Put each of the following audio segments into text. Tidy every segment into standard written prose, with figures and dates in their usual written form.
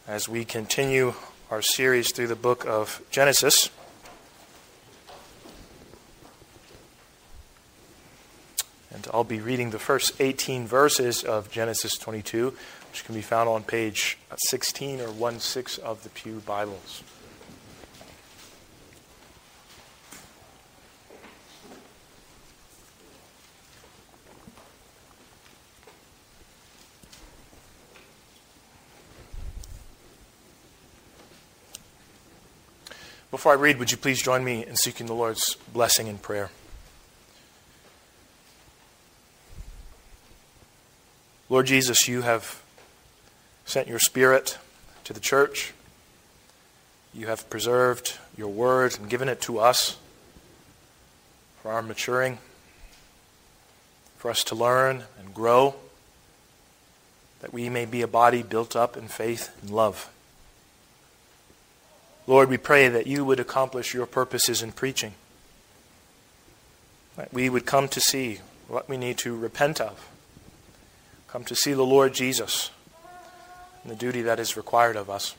as we continue our series through the book of Genesis. And I'll be reading the first 18 verses of Genesis 22, which can be found on page 16 or 16 of the Pew Bibles. Before I read, would you please join me in seeking the Lord's blessing in prayer? Lord Jesus, you have sent your Spirit to the church. You have preserved your word and given it to us for our maturing, for us to learn and grow, that we may be a body built up in faith and love. Lord, we pray that you would accomplish your purposes in preaching, that we would come to see what we need to repent of, come to see the Lord Jesus and the duty that is required of us.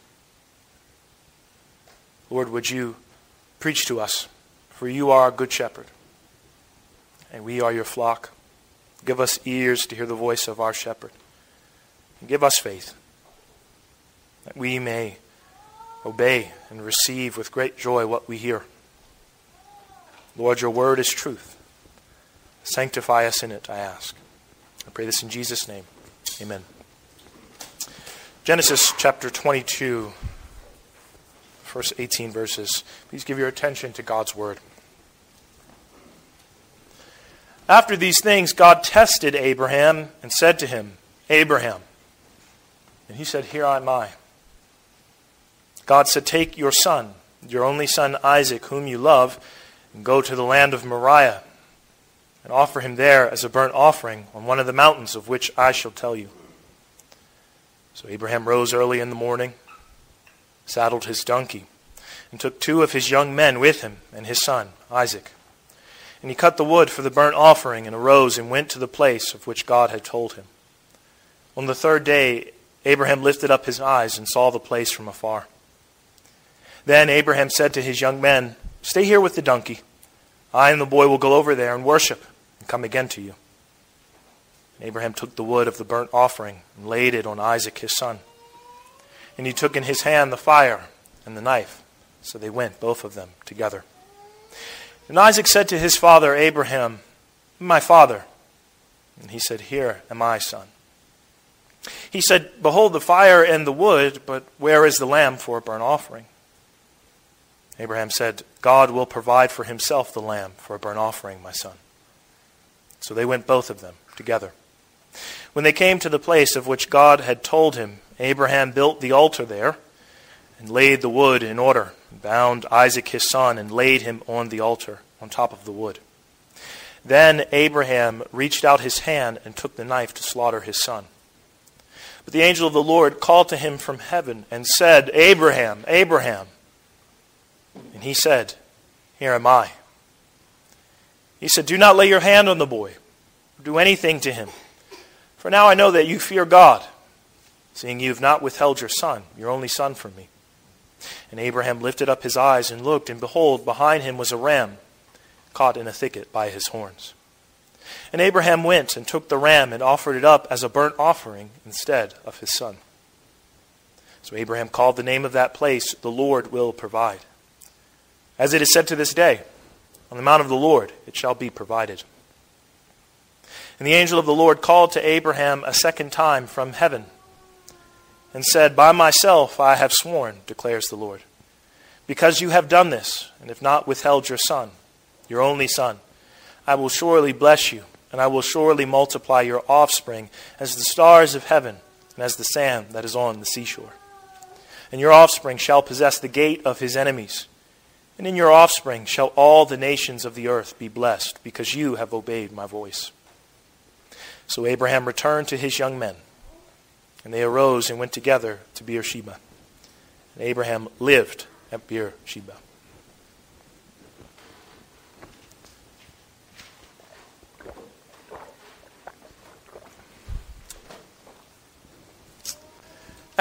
Lord, would you preach to us, for you are our good shepherd, and we are your flock. Give us ears to hear the voice of our shepherd, and give us faith, that we may obey and receive with great joy what we hear. Lord, your word is truth. Sanctify us in it, I ask. I pray this in Jesus' name. Amen. Genesis chapter 22, first 18 verses. Please give your attention to God's word. After these things, God tested Abraham and said to him, Abraham. And he said, Here am I. God said, Take your son, your only son Isaac, whom you love, and go to the land of Moriah, and offer him there as a burnt offering on one of the mountains of which I shall tell you. So Abraham rose early in the morning, saddled his donkey, and took 2 of his young men with him and his son Isaac. And he cut the wood for the burnt offering and arose and went to the place of which God had told him. On the 3rd day, Abraham lifted up his eyes and saw the place from afar. Then Abraham said to his young men, Stay here with the donkey. I and the boy will go over there and worship and come again to you. And Abraham took the wood of the burnt offering and laid it on Isaac his son. And he took in his hand the fire and the knife. So they went, both of them, together. And Isaac said to his father Abraham, My father. And he said, Here am I, son. He said, Behold the fire and the wood, but where is the lamb for a burnt offering? Abraham said, God will provide for himself the lamb for a burnt offering, my son. So they went both of them together. When they came to the place of which God had told him, Abraham built the altar there and laid the wood in order, and bound Isaac his son and laid him on the altar on top of the wood. Then Abraham reached out his hand and took the knife to slaughter his son. But the angel of the Lord called to him from heaven and said, Abraham, Abraham. And he said, Here am I. He said, Do not lay your hand on the boy, or do anything to him. For now I know that you fear God, seeing you have not withheld your son, your only son, from me. And Abraham lifted up his eyes and looked, and behold, behind him was a ram, caught in a thicket by his horns. And Abraham went and took the ram and offered it up as a burnt offering instead of his son. So Abraham called the name of that place, The Lord Will Provide. As it is said to this day, On the mount of the Lord it shall be provided. And the angel of the Lord called to Abraham a second time from heaven, and said, By myself I have sworn, declares the Lord, because you have done this, and have not withheld your son, your only son, I will surely bless you, and I will surely multiply your offspring as the stars of heaven, and as the sand that is on the seashore. And your offspring shall possess the gate of his enemies. And in your offspring shall all the nations of the earth be blessed, because you have obeyed my voice. So Abraham returned to his young men, and they arose and went together to Beersheba. And Abraham lived at Beersheba.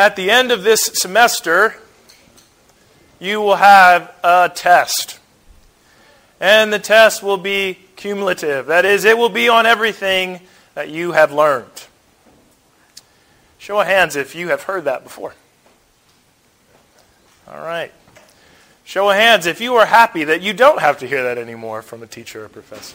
at the end of this semester, you will have a test. And the test will be cumulative. That is, it will be on everything that you have learned. Show of hands if you have heard that before. All right. Show of hands if you are happy that you don't have to hear that anymore from a teacher or professor.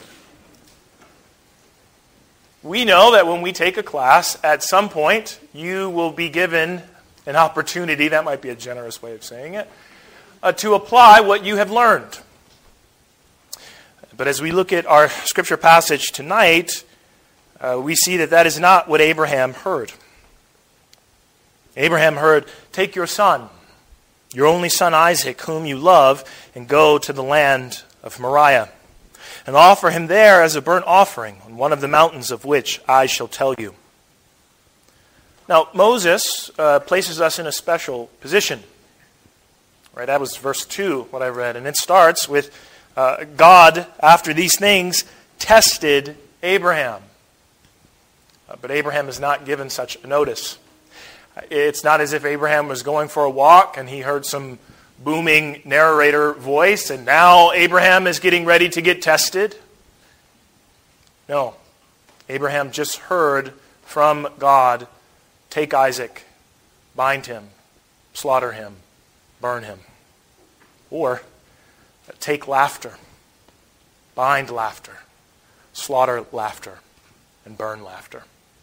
We know that when we take a class, at some point, you will be given an opportunity, that might be a generous way of saying it, to apply what you have learned. But as we look at our scripture passage tonight, we see that that is not what Abraham heard. Abraham heard, "Take your son, your only son Isaac, whom you love, and go to the land of Moriah, and offer him there as a burnt offering on one of the mountains of which I shall tell you." Now, Moses places us in a special position. Right, that was verse 2, what I read. And it starts with God, after these things, tested Abraham. But Abraham is not given such a notice. It's not as if Abraham was going for a walk and he heard some booming narrator voice and now Abraham is getting ready to get tested. No. Abraham just heard from God, "Take Isaac, bind him, slaughter him, burn him." Or, "Take laughter, bind laughter, slaughter laughter, and burn laughter."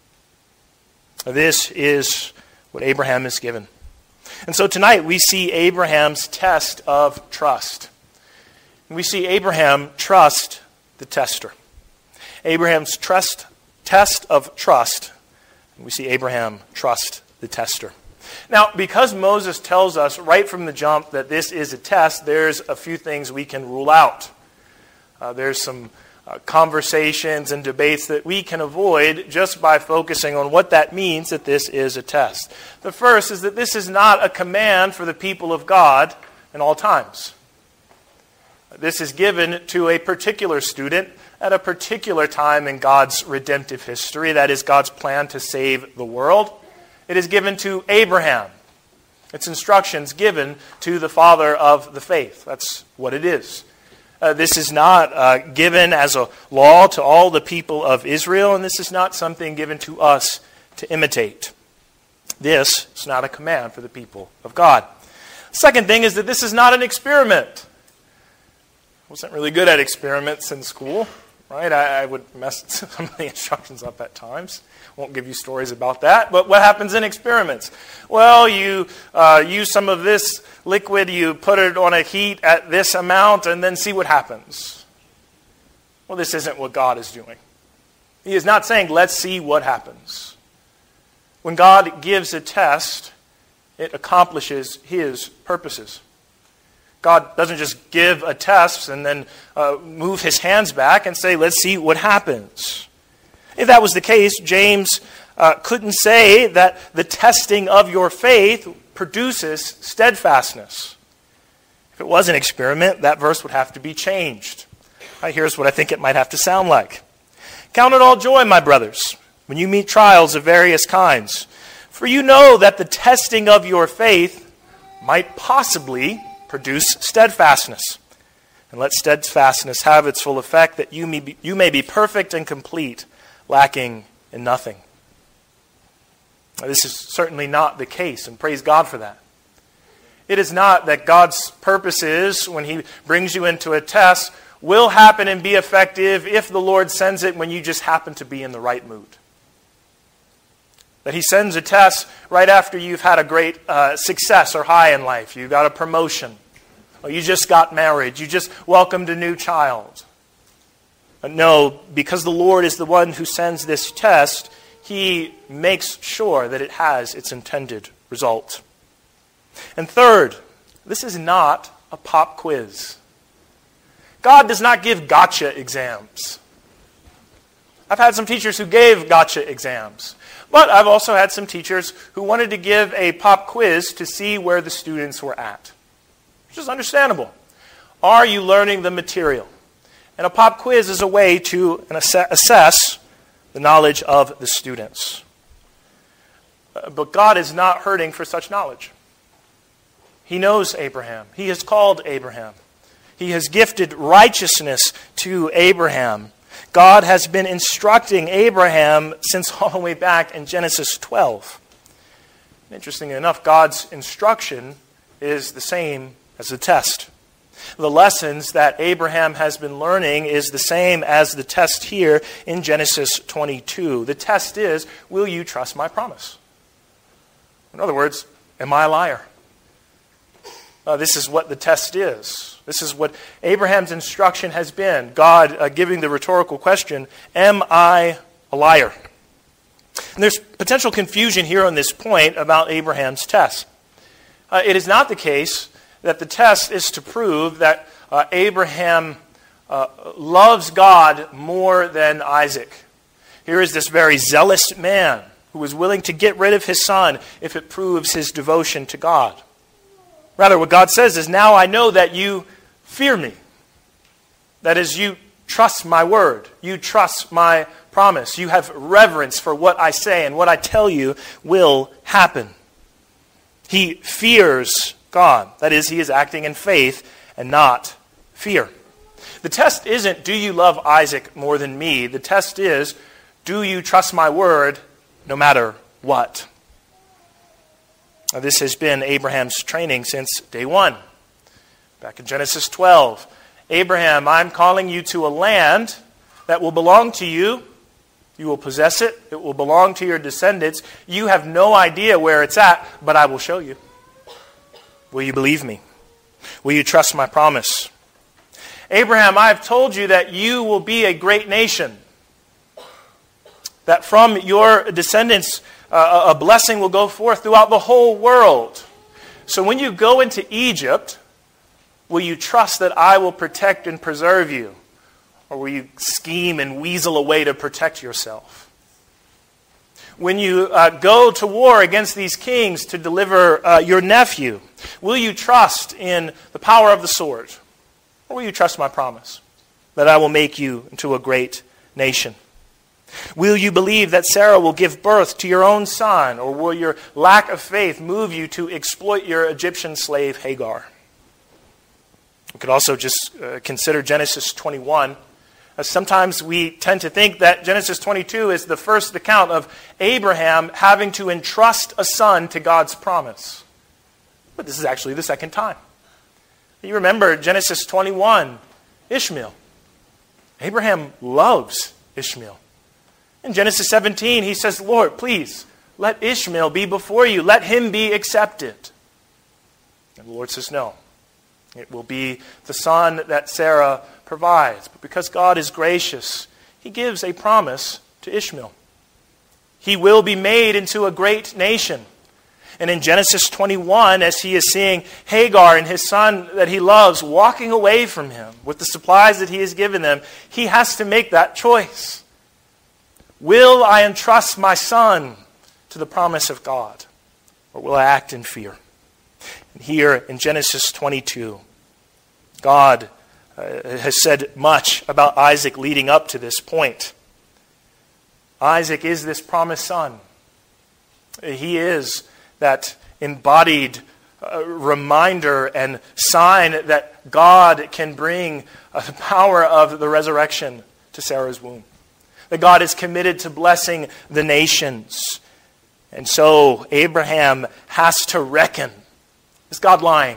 This is what Abraham is given. And so tonight we see Abraham's test of trust. We see Abraham trust the tester. Abraham's test of trust. We see Abraham trust the tester. Now, because Moses tells us right from the jump that this is a test, there's a few things we can rule out. There's some conversations and debates that we can avoid just by focusing on what that means that this is a test. The first is that this is not a command for the people of God in all times. This is given to a particular student at a particular time in God's redemptive history. That is God's plan to save the world. It is given to Abraham. It's instructions given to the father of the faith. That's what it is. This is not given as a law to all the people of Israel, and this is not something given to us to imitate. This is not a command for the people of God. Second thing is that this is not an experiment. I wasn't really good at experiments in school, right? I would mess some of the instructions up at times. Won't give you stories about that. But what happens in experiments? Well, you use some of this liquid, you put it on a heat at this amount, and then see what happens. Well, this isn't what God is doing. He is not saying, let's see what happens. When God gives a test, it accomplishes His purposes. God doesn't just give a test and then move His hands back and say, let's see what happens. If that was the case, James couldn't say that the testing of your faith produces steadfastness. If it was an experiment, that verse would have to be changed. Here's what I think it might have to sound like. "Count it all joy, my brothers, when you meet trials of various kinds. For you know that the testing of your faith might possibly produce steadfastness. And let steadfastness have its full effect, that you may be perfect and complete, lacking in nothing." Now, this is certainly not the case, and praise God for that. It is not that God's purposes, when He brings you into a test, will happen and be effective if the Lord sends it when you just happen to be in the right mood. That He sends a test right after you've had a great success or high in life. You got a promotion, or you just got married, you just welcomed a new child. No, because the Lord is the one who sends this test, He makes sure that it has its intended result. And third, this is not a pop quiz. God does not give gotcha exams. I've had some teachers who gave gotcha exams. But I've also had some teachers who wanted to give a pop quiz to see where the students were at. Which is understandable. Are you learning the material? And a pop quiz is a way to assess the knowledge of the students. But God is not hurting for such knowledge. He knows Abraham. He has called Abraham. He has gifted righteousness to Abraham. God has been instructing Abraham since all the way back in Genesis 12. Interestingly enough, God's instruction is the same as the test. The lessons that Abraham has been learning is the same as the test here in Genesis 22. The test is, will you trust my promise? In other words, am I a liar? This is what the test is. This is what Abraham's instruction has been. God giving the rhetorical question, am I a liar? And there's potential confusion here on this point about Abraham's test. It is not the case that the test is to prove that Abraham loves God more than Isaac. Here is this very zealous man who was willing to get rid of his son if it proves his devotion to God. Rather, what God says is, now I know that you fear me. That is, you trust my word. You trust my promise. You have reverence for what I say, and what I tell you will happen. He fears God. That is, he is acting in faith and not fear. The test isn't, do you love Isaac more than me? The test is, do you trust my word no matter what? Now, this has been Abraham's training since day one. Back in Genesis 12, Abraham, I'm calling you to a land that will belong to you. You will possess it. It will belong to your descendants. You have no idea where it's at, but I will show you. Will you believe me? Will you trust my promise? Abraham, I have told you that you will be a great nation. That from your descendants, a blessing will go forth throughout the whole world. So when you go into Egypt, will you trust that I will protect and preserve you? Or will you scheme and weasel a way to protect yourself? When you go to war against these kings to deliver your nephew, will you trust in the power of the sword? Or will you trust my promise that I will make you into a great nation? Will you believe that Sarah will give birth to your own son? Or will your lack of faith move you to exploit your Egyptian slave Hagar? We could also just consider Genesis 21. Sometimes we tend to think that Genesis 22 is the first account of Abraham having to entrust a son to God's promise. But this is actually the second time. You remember Genesis 21, Ishmael. Abraham loves Ishmael. In Genesis 17, he says, Lord, please, let Ishmael be before you. Let him be accepted. And the Lord says, no. It will be the son that Sarah provides. But because God is gracious, he gives a promise to Ishmael. He will be made into a great nation. And in Genesis 21, as he is seeing Hagar and his son that he loves walking away from him with the supplies that he has given them, he has to make that choice. Will I entrust my son to the promise of God? Or will I act in fear? And here in Genesis 22, God has said much about Isaac leading up to this point. Isaac is this promised son. He is that embodied reminder and sign that God can bring the power of the resurrection to Sarah's womb. That God is committed to blessing the nations. And so Abraham has to reckon. Is God lying?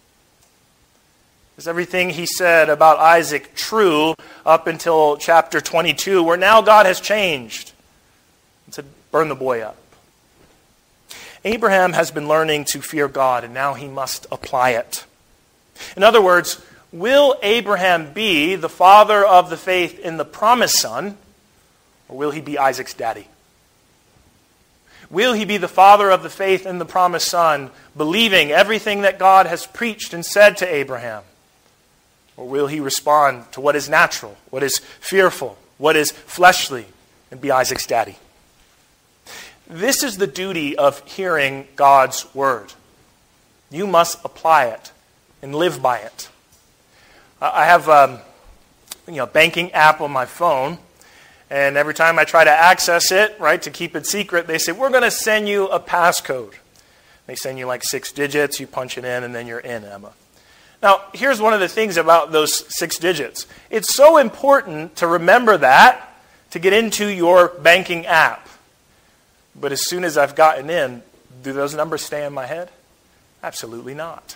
Is everything he said about Isaac true up until chapter 22, where now God has changed and said, burn the boy up? Abraham has been learning to fear God, and now he must apply it. In other words, will Abraham be the father of the faith in the promised son, or will he be Isaac's daddy? Will he be the father of the faith in the promised son, believing everything that God has preached and said to Abraham? Or will he respond to what is natural, what is fearful, what is fleshly, and be Isaac's daddy? This is the duty of hearing God's word. You must apply it and live by it. I have a banking app on my phone, And every time I try to access it, right, to keep it secret, they say, we're going to send you a passcode. They send you like 6 digits, you punch it in, and then you're in, Emma. Now, here's one of the things about those 6 digits. It's so important to remember that to get into your banking app. But as soon as I've gotten in, do those numbers stay in my head? Absolutely not.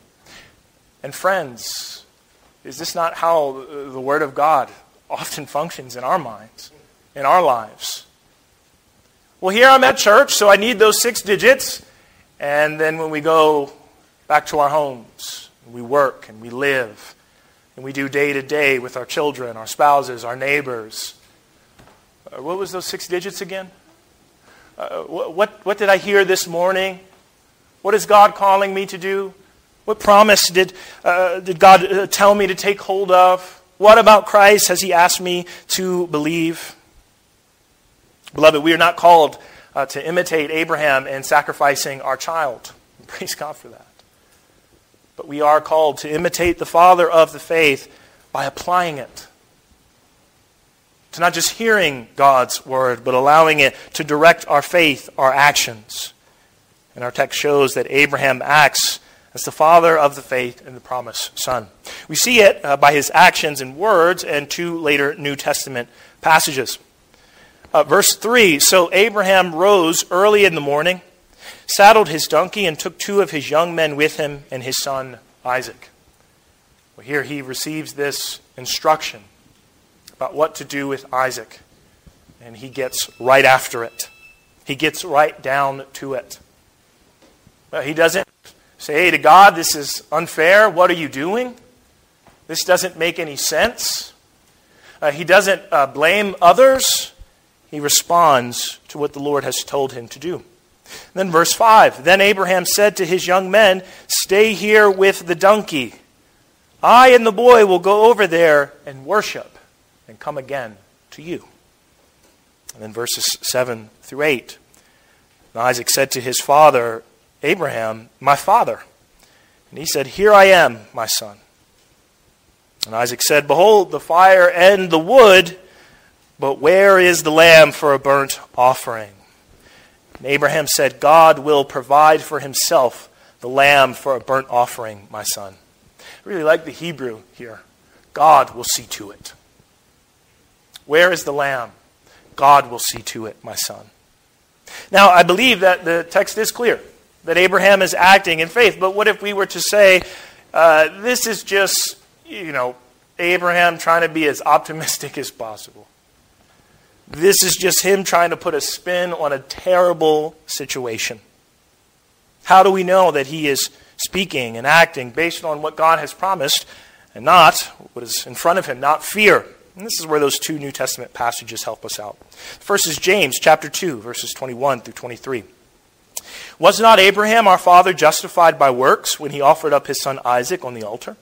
And friends, is this not how the Word of God often functions in our minds, in our lives? Well, here I'm at church, so I need those 6 digits. And then when we go back to our homes, we work and we live, and we do day to day with our children, our spouses, our neighbors. What was those 6 digits again? What did I hear this morning? What is God calling me to do? What promise did God tell me to take hold of? What about Christ has He asked me to believe? Beloved, we are not called to imitate Abraham in sacrificing our child. Praise God for that. But we are called to imitate the father of the faith by applying it. To not just hearing God's word, but allowing it to direct our faith, our actions. And our text shows that Abraham acts as the father of the faith and the promised son. We see it by his actions and words and 2 later New Testament passages. Verse 3, so Abraham rose early in the morning, saddled his donkey, and took 2 of his young men with him and his son Isaac. Well, here he receives this instruction about what to do with Isaac. And he gets right after it. He gets right down to it. He doesn't say, hey, to God, this is unfair. What are you doing? This doesn't make any sense. He doesn't blame others. He responds to what the Lord has told him to do. Then verse 5, then Abraham said to his young men, stay here with the donkey. I and the boy will go over there and worship and come again to you. And then verses 7 through 8. And Isaac said to his father, Abraham, my father. And he said, here I am, my son. And Isaac said, behold, the fire and the wood, but where is the lamb for a burnt offering? And Abraham said, God will provide for himself the lamb for a burnt offering, my son. I really like the Hebrew here. God will see to it. Where is the lamb? God will see to it, my son. Now, I believe that the text is clear, that Abraham is acting in faith. But what if we were to say, this is just, Abraham trying to be as optimistic as possible. This is just him trying to put a spin on a terrible situation. How do we know that he is speaking and acting based on what God has promised and not what is in front of him, not fear? And this is where those 2 New Testament passages help us out. First is James chapter 2, verses 21 through 23. Was not Abraham our father justified by works when he offered up his son Isaac on the altar?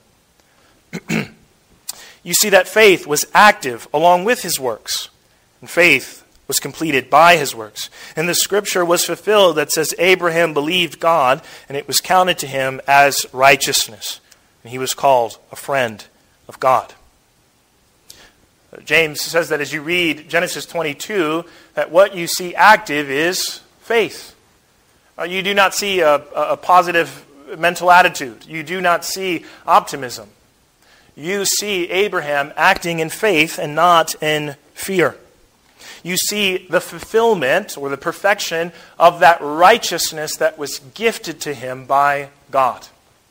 You see that faith was active along with his works. And faith was completed by his works. And the scripture was fulfilled that says Abraham believed God, and it was counted to him as righteousness. And he was called a friend of God. James says that as you read Genesis 22, that what you see active is faith. You do not see a positive mental attitude. You do not see optimism. You see Abraham acting in faith and not in fear. You see the fulfillment or the perfection of that righteousness that was gifted to him by God.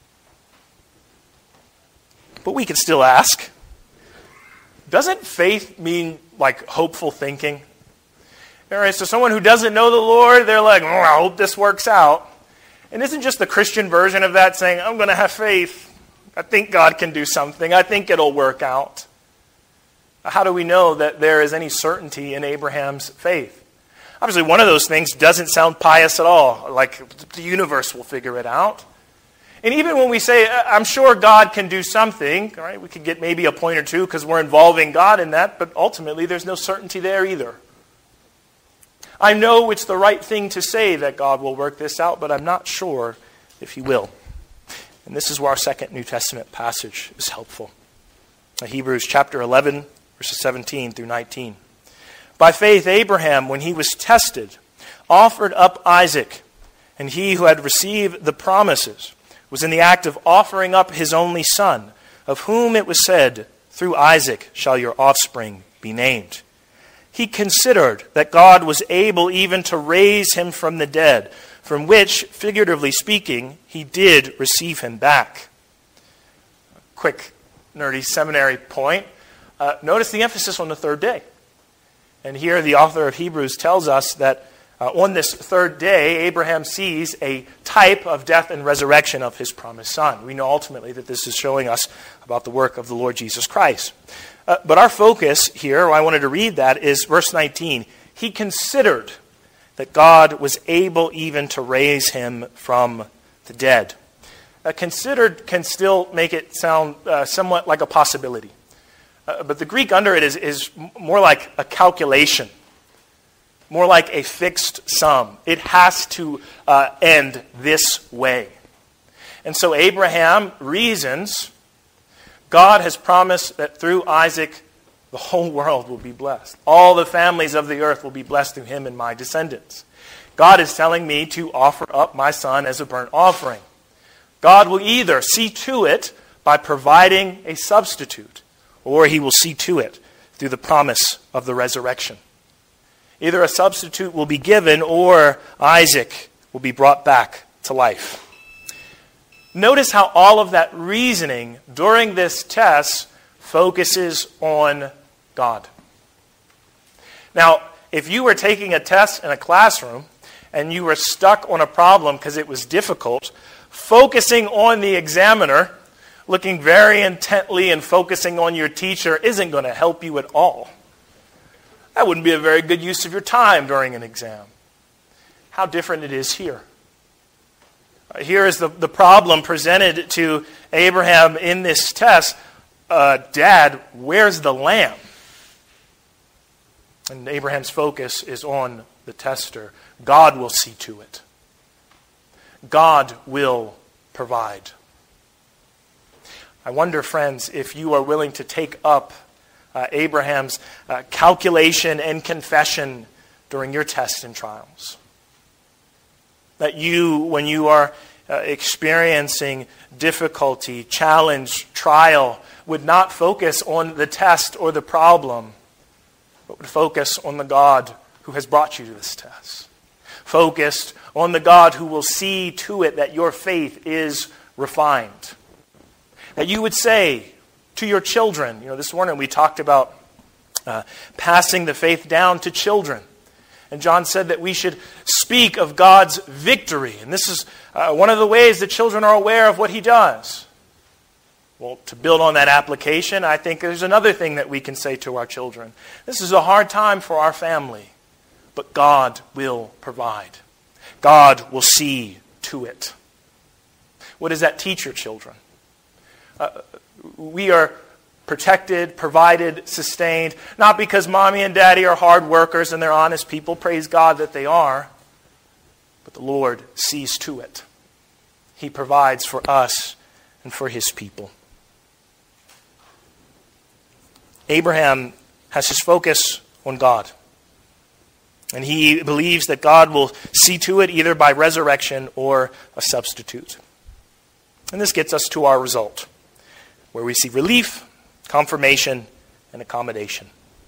But we can still ask, doesn't faith mean like hopeful thinking? All right, so someone who doesn't know the Lord, they're like, I hope this works out. And isn't just the Christian version of that saying, I'm going to have faith. I think God can do something. I think it'll work out. How do we know that there is any certainty in Abraham's faith? Obviously, one of those things doesn't sound pious at all, like the universe will figure it out. And even when we say, I'm sure God can do something, all right, we could get maybe a point or two because we're involving God in that, but ultimately there's no certainty there either. I know it's the right thing to say that God will work this out, but I'm not sure if He will. And this is where our second New Testament passage is helpful. Hebrews chapter 11, verses 17 through 19. By faith, Abraham, when he was tested, offered up Isaac, and he who had received the promises was in the act of offering up his only son, of whom it was said, through Isaac shall your offspring be named. He considered that God was able even to raise him from the dead, from which, figuratively speaking, he did receive him back. Quick, nerdy seminary point. Notice the emphasis on the third day. And here the author of Hebrews tells us that on this third day, Abraham sees a type of death and resurrection of his promised son. We know ultimately that this is showing us about the work of the Lord Jesus Christ. But our focus here, I wanted to read that, is verse 19. He considered that God was able even to raise him from the dead. Considered can still make it sound somewhat like a possibility. But the Greek under it is more like a calculation, more like a fixed sum. It has to end this way. And so Abraham reasons, God has promised that through Isaac, the whole world will be blessed. All the families of the earth will be blessed through him and my descendants. God is telling me to offer up my son as a burnt offering. God will either see to it by providing a substitute, or he will see to it through the promise of the resurrection. Either a substitute will be given or Isaac will be brought back to life. Notice how all of that reasoning during this test focuses on God. Now, if you were taking a test in a classroom and you were stuck on a problem because it was difficult, focusing on the examiner, looking very intently and focusing on your teacher isn't going to help you at all. That wouldn't be a very good use of your time during an exam. How different it is here. Here is the problem presented to Abraham in this test. Dad, where's the lamb? And Abraham's focus is on the tester. God will see to it. God will provide. I wonder, friends, if you are willing to take up Abraham's calculation and confession during your tests and trials. That you, when you are experiencing difficulty, challenge, trial, would not focus on the test or the problem, but would focus on the God who has brought you to this test. Focused on the God who will see to it that your faith is refined. That you would say to your children, this morning we talked about passing the faith down to children. And John said that we should speak of God's victory. And this is one of the ways that children are aware of what he does. Well, to build on that application, I think there's another thing that we can say to our children. This is a hard time for our family, but God will provide. God will see to it. What does that teach your children? We are protected, provided, sustained, not because mommy and daddy are hard workers and they're honest people, praise God that they are, but the Lord sees to it. He provides for us and for his people. Abraham has his focus on God. And he believes that God will see to it either by resurrection or a substitute. And this gets us to our result, where we see relief, confirmation, and accommodation.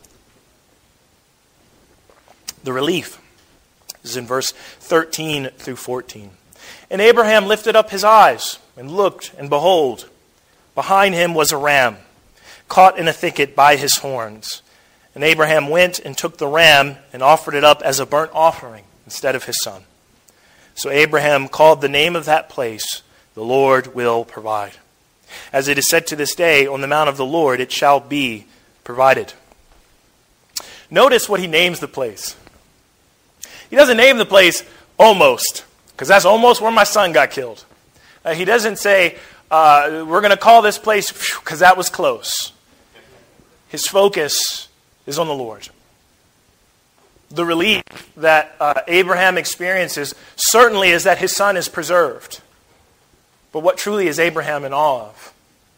The relief is in verse 13 through 14. And Abraham lifted up his eyes and looked, and behold, behind him was a ram, caught in a thicket by his horns. And Abraham went and took the ram and offered it up as a burnt offering instead of his son. So Abraham called the name of that place, "The Lord will provide." As it is said to this day, on the mount of the Lord it shall be provided. Notice what he names the place. He doesn't name the place almost, because that's almost where my son got killed. He doesn't say, we're going to call this place because that was close. His focus is on the Lord. The relief that Abraham experiences certainly is that his son is preserved. But what truly is Abraham in awe of?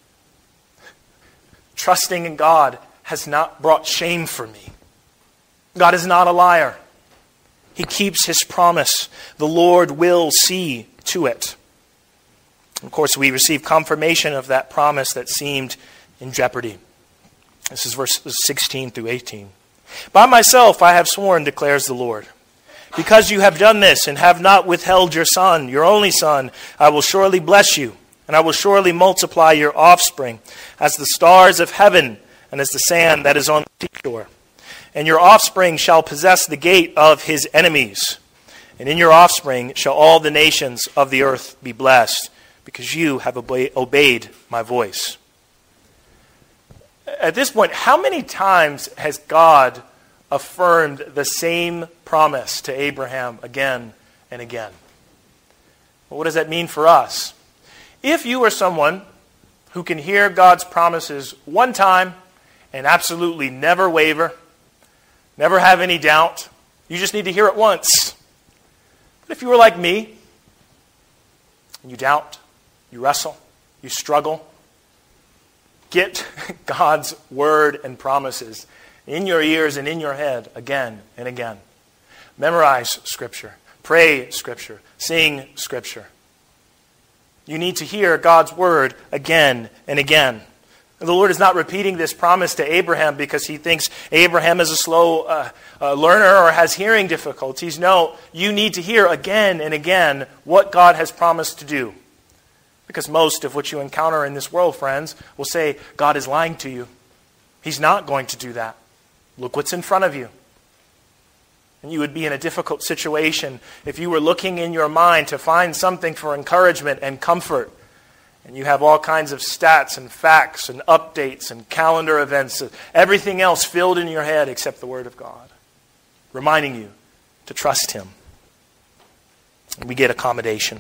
Trusting in God has not brought shame for me. God is not a liar. He keeps his promise. The Lord will see to it. Of course, we receive confirmation of that promise that seemed in jeopardy. This is verses 16 through 18. By myself I have sworn, declares the Lord. Because you have done this and have not withheld your son, your only son, I will surely bless you, and I will surely multiply your offspring as the stars of heaven and as the sand that is on the seashore. And your offspring shall possess the gate of his enemies. And in your offspring shall all the nations of the earth be blessed, because you have obeyed my voice. At this point, how many times has God affirmed the same promise to Abraham again and again? Well, what does that mean for us? If you are someone who can hear God's promises one time and absolutely never waver, never have any doubt, you just need to hear it once. But if you were like me, and you doubt, you wrestle, you struggle, get God's word and promises in your ears and in your head again and again. Memorize Scripture. Pray Scripture. Sing Scripture. You need to hear God's word again and again. And the Lord is not repeating this promise to Abraham because he thinks Abraham is a slow learner or has hearing difficulties. No, you need to hear again and again what God has promised to do. Because most of what you encounter in this world, friends, will say, God is lying to you. He's not going to do that. Look what's in front of you. And you would be in a difficult situation if you were looking in your mind to find something for encouragement and comfort. And you have all kinds of stats and facts and updates and calendar events, everything else filled in your head except the Word of God, reminding you to trust Him. And we get accommodation.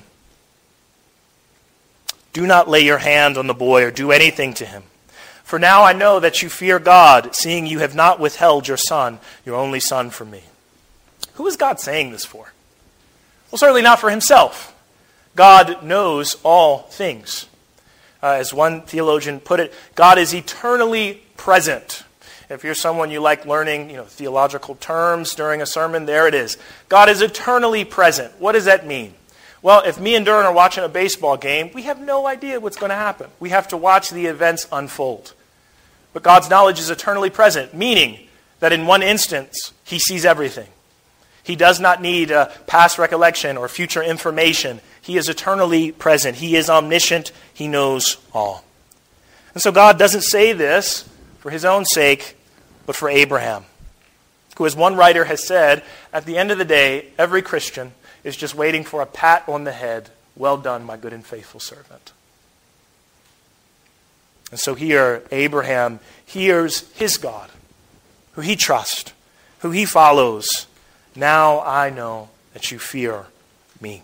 Do not lay your hand on the boy or do anything to him. For now I know that you fear God, seeing you have not withheld your son, your only son, from me. Who is God saying this for? Well, certainly not for himself. God knows all things. As one theologian put it, God is eternally present. If you're someone you like learning, theological terms during a sermon, there it is. God is eternally present. What does that mean? Well, if me and Duran are watching a baseball game, we have no idea what's going to happen. We have to watch the events unfold. But God's knowledge is eternally present, meaning that in one instance, He sees everything. He does not need past recollection or future information. He is eternally present. He is omniscient. He knows all. And so God doesn't say this for His own sake, but for Abraham, who, as one writer has said, at the end of the day, every Christian is just waiting for a pat on the head. Well done, my good and faithful servant. And so here, Abraham hears his God, who he trusts, who he follows. Now I know that you fear me.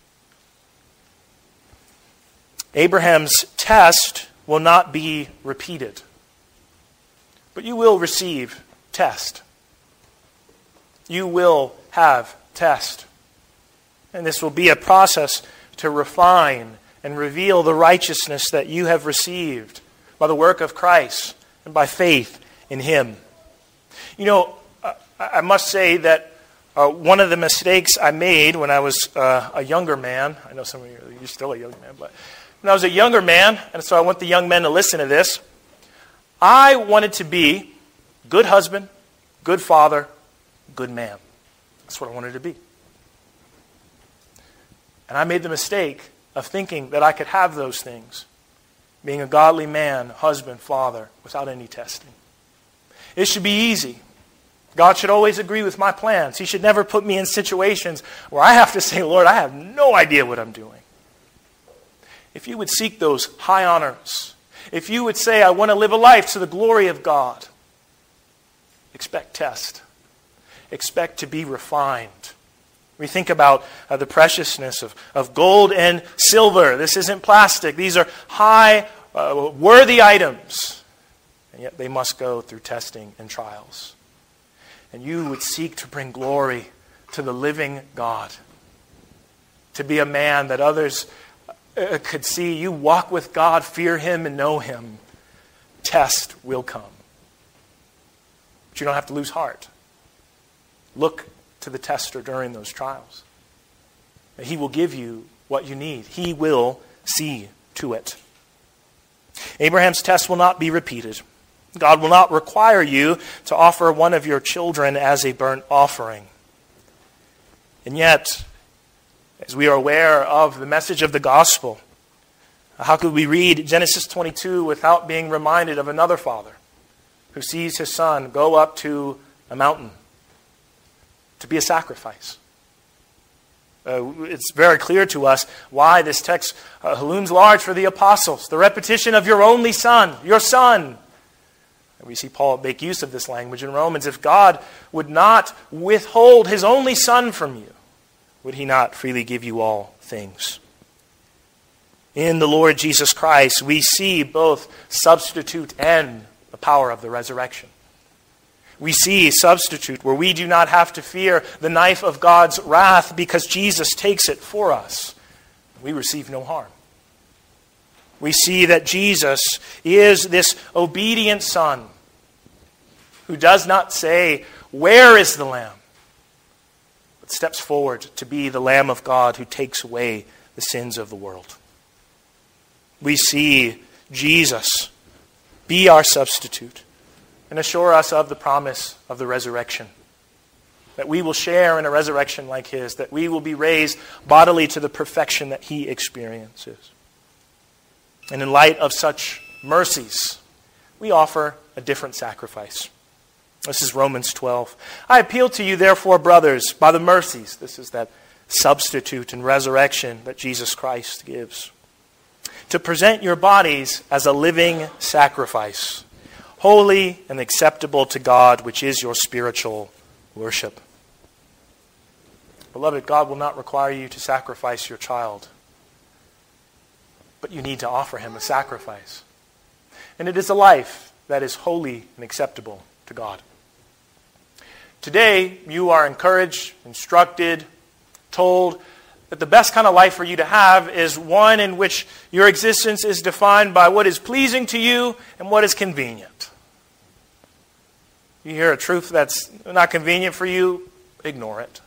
Abraham's test will not be repeated, but you will receive test. You will have test. And this will be a process to refine and reveal the righteousness that you have received by the work of Christ and by faith in Him. I must say that one of the mistakes I made when I was a younger man, I know some of you're still a young man, but when I was a younger man, and so I want the young men to listen to this, I wanted to be good husband, good father, good man. That's what I wanted to be. And I made the mistake of thinking that I could have those things, being a godly man, husband, father, without any testing. It should be easy. God should always agree with my plans. He should never put me in situations where I have to say, Lord, I have no idea what I'm doing. If you would seek those high honors, if you would say, I want to live a life to the glory of God, expect test. Expect to be refined. We think about the preciousness of gold and silver. This isn't plastic. These are high, worthy items. And yet they must go through testing and trials. And you would seek to bring glory to the living God. To be a man that others could see. You walk with God, fear Him, and know Him. Test will come. But you don't have to lose heart. look to the tester during those trials. He will give you what you need. He will see to it. Abraham's test will not be repeated. God will not require you to offer one of your children as a burnt offering. And yet, as we are aware of the message of the gospel, how could we read Genesis 22 without being reminded of another father who sees his son go up to a mountain to be a sacrifice? It's very clear to us why this text looms large for the apostles. The repetition of your only son, your son. And we see Paul make use of this language in Romans. If God would not withhold his only son from you, would he not freely give you all things? In the Lord Jesus Christ, we see both substitute and the power of the resurrection. We see substitute where we do not have to fear the knife of God's wrath because Jesus takes it for us. We receive no harm. We see that Jesus is this obedient Son who does not say, "Where is the Lamb?" but steps forward to be the Lamb of God who takes away the sins of the world. We see Jesus be our substitute and assure us of the promise of the resurrection. That we will share in a resurrection like his. That we will be raised bodily to the perfection that he experiences. And in light of such mercies, we offer a different sacrifice. This is Romans 12. I appeal to you, therefore, brothers, by the mercies. This is that substitute and resurrection that Jesus Christ gives. To present your bodies as a living sacrifice, holy and acceptable to God, which is your spiritual worship. Beloved, God will not require you to sacrifice your child, but you need to offer him a sacrifice. And it is a life that is holy and acceptable to God. Today, you are encouraged, instructed, told that the best kind of life for you to have is one in which your existence is defined by what is pleasing to you and what is convenient. You hear a truth that's not convenient for you, ignore it.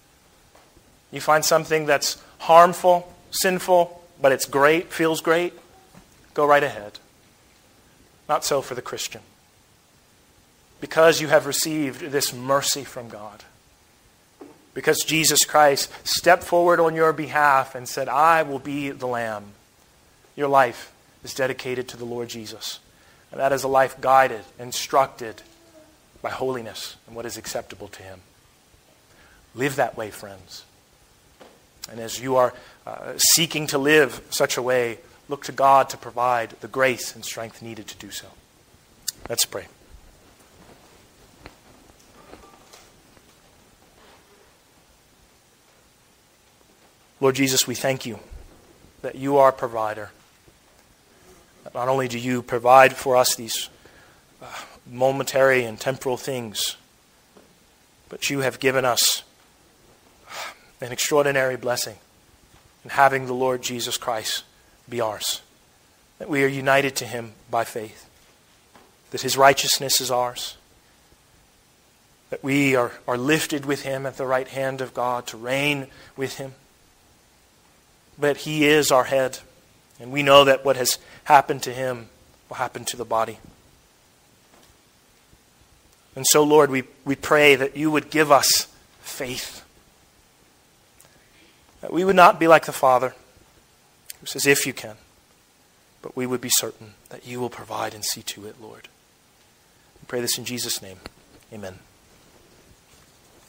You find something that's harmful, sinful, but it's great, feels great, go right ahead. Not so for the Christian. Because you have received this mercy from God. Because Jesus Christ stepped forward on your behalf and said, I will be the Lamb. Your life is dedicated to the Lord Jesus. And that is a life guided, instructed by holiness and what is acceptable to him. Live that way, friends. And as you are seeking to live such a way, look to God to provide the grace and strength needed to do so. Let's pray. Lord Jesus, we thank you that you are a provider. That not only do you provide for us these momentary and temporal things, but you have given us an extraordinary blessing in having the Lord Jesus Christ be ours. That we are united to him by faith. That his righteousness is ours. That we are lifted with him at the right hand of God to reign with him. But he is our head. And we know that what has happened to him will happen to the body. And so, Lord, we pray that you would give us faith. That we would not be like the Father who says, if you can. But we would be certain that you will provide and see to it, Lord. We pray this in Jesus' name. Amen.